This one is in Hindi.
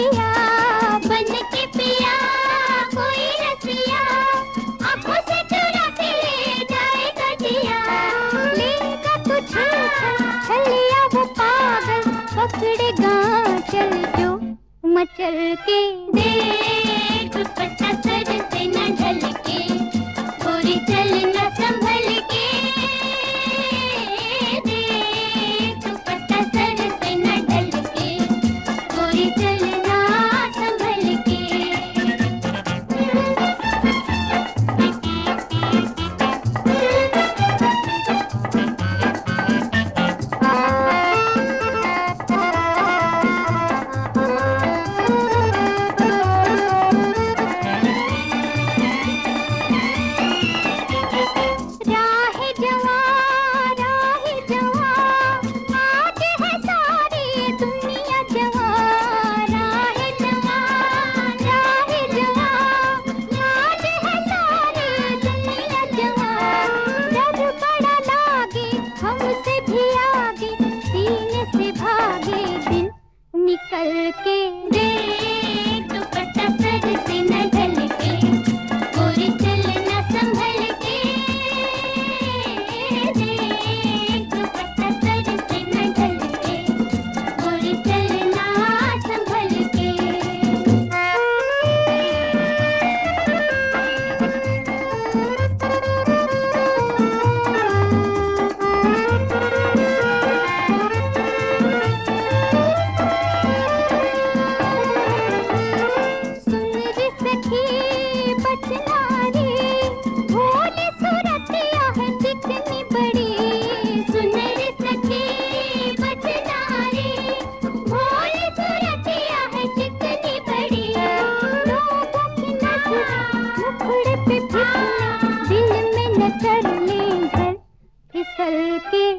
पिया बन के पिया कोई रसिया आंखों से चुरा के ले जाएगा जिया लेगा तुझे छलिया वो पागल पकड़ेगा चल जो मचल के देख दुपट्टा सर से न ढलके गोरी चलना संभल के देख दुपट्टा सर से न ढलके गोरी चलना संभल के निकल के देख दुपट्टा सर से न ढलके गोरी चलना संभल के देख दुपट्टा सर से न ढलके गोरी चलना संभल के फिसल के